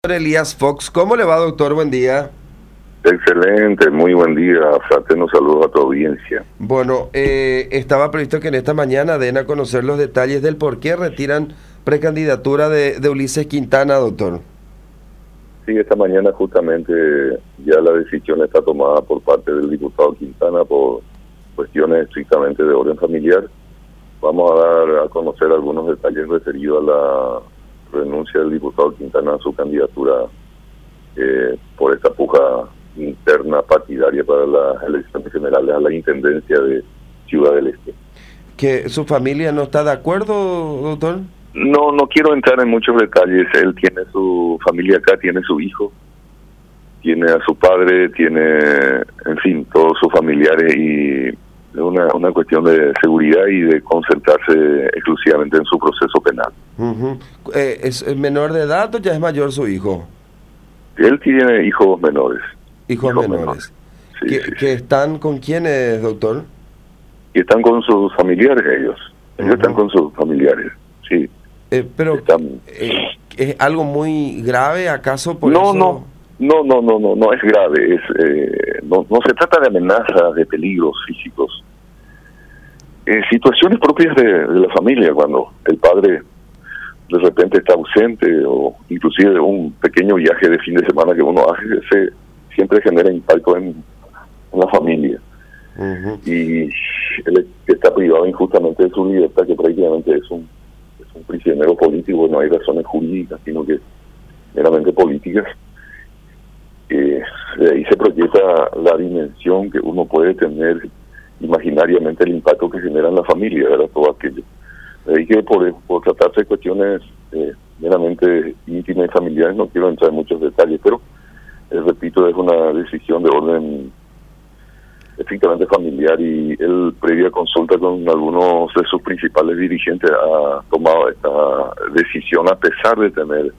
doctor Elías Fox. ¿Cómo le va, doctor? Buen día. Excelente, muy buen día. Fraterno saludo a tu audiencia. Bueno, estaba previsto que en esta mañana den a conocer los detalles del por qué retiran precandidatura de Ulises Quintana, doctor. Sí, esta mañana justamente ya la decisión está tomada por parte del diputado Quintana por cuestiones estrictamente de orden familiar. Vamos a dar a conocer algunos detalles referidos a la renuncia del diputado Quintana a su candidatura por esta puja interna partidaria para las elecciones generales a la Intendencia de Ciudad del Este. ¿Que su familia no está de acuerdo, doctor? No quiero entrar en muchos detalles. Él tiene su familia acá, tiene su hijo, tiene a su padre, tiene, en fin, todos sus familiares, y es una cuestión de seguridad y de concentrarse exclusivamente en su proceso penal. ¿Es menor de edad o ya es mayor su hijo? Él tiene hijos menores. Hijos menores. Sí, ¿Que están con quiénes, doctor? Y están con sus familiares ellos. Ellos están con sus familiares, sí. Pero ¿es algo muy grave acaso por eso? No es grave. No se trata de amenazas, de peligros físicos. Situaciones propias de la familia, cuando el padre de repente está ausente, o inclusive un pequeño viaje de fin de semana que uno hace, siempre genera impacto en la familia. Y él está privado injustamente de su libertad, que prácticamente es un prisionero político. No hay razones jurídicas, sino que meramente políticas. De ahí se proyecta la dimensión que uno puede tener imaginariamente, el impacto que genera en la familia, ¿verdad? Todo aquello. De ahí que por tratarse de cuestiones meramente íntimas y familiares, no quiero entrar en muchos detalles, pero repito, es una decisión de orden estrictamente familiar, y él, previa consulta con algunos de sus principales dirigentes, ha tomado esta decisión a pesar de tener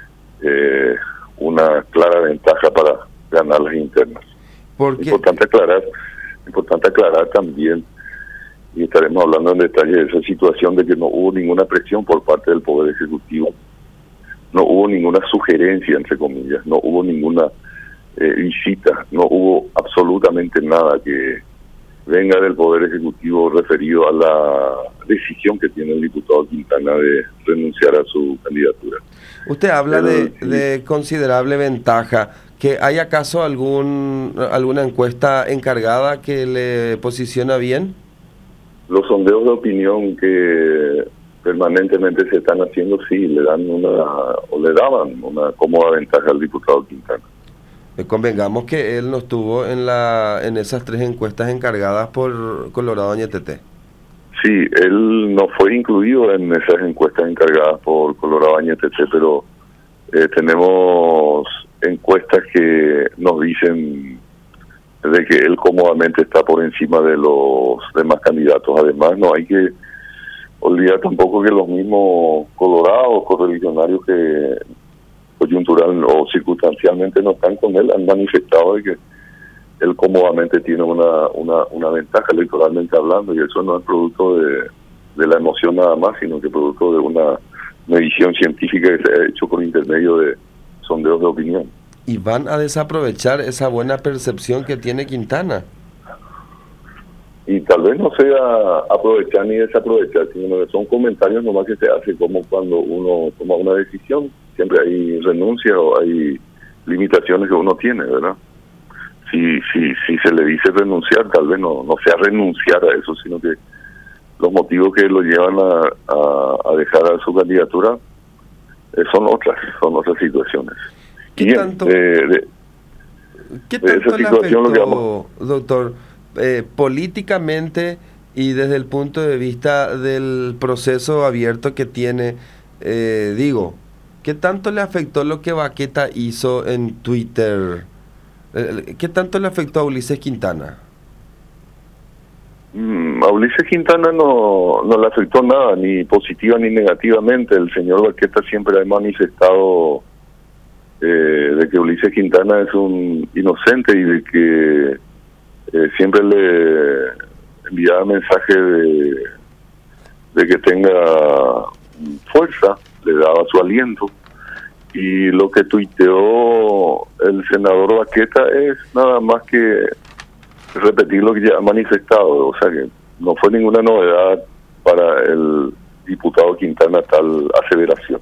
una clara ventaja para ganar las internas. Importante aclarar también, y estaremos hablando en detalle de esa situación, de que no hubo ninguna presión por parte del Poder Ejecutivo, no hubo ninguna sugerencia, entre comillas, no hubo ninguna visita, no hubo absolutamente nada que venga del Poder Ejecutivo referido a la decisión que tiene el diputado Quintana de renunciar a su candidatura. Usted habla de considerable ventaja. ¿Que hay acaso alguna encuesta encargada que le posiciona bien? Los sondeos de opinión que permanentemente se están haciendo, sí, le daban una cómoda ventaja al diputado Quintana. Convengamos que él no estuvo en esas 3 encuestas encargadas por Colorado Añetete. Sí, él no fue incluido en esas encuestas encargadas por Colorado Añetete, pero tenemos encuestas que nos dicen de que él cómodamente está por encima de los demás candidatos. Además, no hay que olvidar tampoco que los mismos colorados, correligionarios que coyuntural o circunstancialmente no están con él, han manifestado de que él cómodamente tiene una ventaja electoralmente hablando, y eso no es producto de la emoción nada más, sino que producto de una medición científica que se ha hecho por intermedio de sondeos de opinión. ¿Y van a desaprovechar esa buena percepción que tiene Quintana? Y tal vez no sea aprovechar ni desaprovechar, sino que son comentarios nomás que se hacen, como cuando uno toma una decisión, siempre hay renuncia o hay limitaciones que uno tiene, ¿verdad? Si se le dice renunciar, tal vez no sea renunciar a eso, sino que los motivos que lo llevan a dejar a su candidatura son otras situaciones. ¿Qué tanto le afectó, doctor, políticamente y desde el punto de vista del proceso abierto que tiene? ¿Qué tanto le afectó lo que Baqueta hizo en Twitter? ¿Qué tanto le afectó a Ulises Quintana? A Ulises Quintana no le afectó nada, ni positiva ni negativamente. El señor Baqueta siempre ha manifestado de que Ulises Quintana es un inocente, y de que siempre le enviaba mensaje de que tenga fuerza, le daba su aliento, Y lo que tuiteó el senador Baqueta es nada más que repetir lo que ya ha manifestado, o sea que no fue ninguna novedad para el diputado Quintana tal aseveración.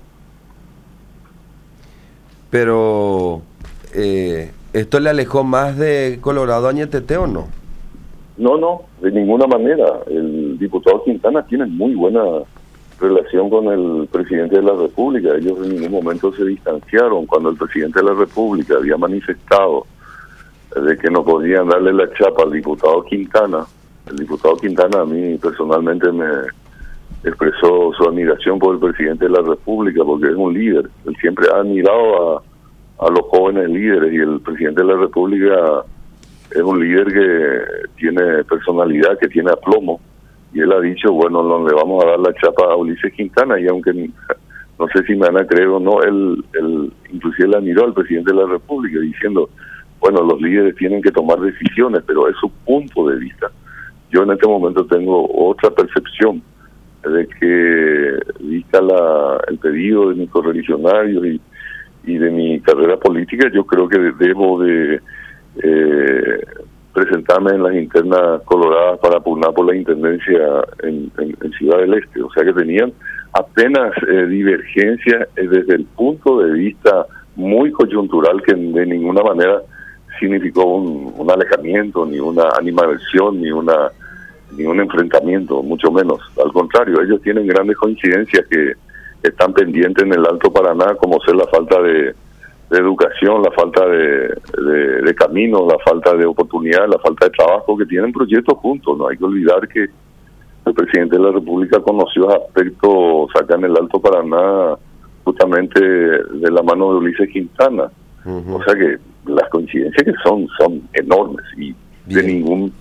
Pero, ¿esto le alejó más de Colorado Añetete o no? No, de ninguna manera. El diputado Quintana tiene muy buena relación con el presidente de la República. Ellos en ningún momento se distanciaron cuando el presidente de la República había manifestado de que no podían darle la chapa al diputado Quintana. El diputado Quintana a mí personalmente me expresó su admiración por el presidente de la República porque es un líder. Él siempre ha admirado a los jóvenes líderes y el presidente de la República es un líder que tiene personalidad, que tiene aplomo, y él ha dicho, bueno, no le vamos a dar la chapa a Ulises Quintana, y aunque no sé si me van a creer o no, él inclusive le admiró al presidente de la República diciendo, bueno, los líderes tienen que tomar decisiones, pero es su punto de vista. Yo en este momento tengo otra percepción de que, vista el pedido de mis correligionarios y de mi carrera política, yo creo que debo de presentarme en las internas coloradas para pugnar por la intendencia en Ciudad del Este. O sea que tenían apenas divergencias desde el punto de vista muy coyuntural, que de ninguna manera significó un alejamiento, ni una animadversión, ni un enfrentamiento, mucho menos. Al contrario, ellos tienen grandes coincidencias que están pendientes en el Alto Paraná, como ser la falta de educación, la falta de caminos, la falta de oportunidad, la falta de trabajo, que tienen proyectos juntos. No hay que olvidar que el presidente de la República conoció aspectos acá en el Alto Paraná justamente de la mano de Ulises Quintana. O sea que las coincidencias que son enormes y de ningún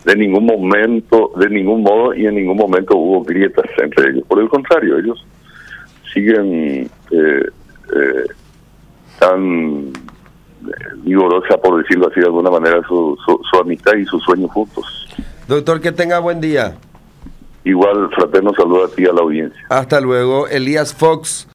modo y en ningún momento hubo grietas entre ellos. Por el contrario, ellos siguen tan vigorosa, por decirlo así de alguna manera, su amistad y sus sueños juntos. Doctor, que tenga buen día. Igual, fraterno saludo a ti, a la audiencia. Hasta luego. Elías Fox.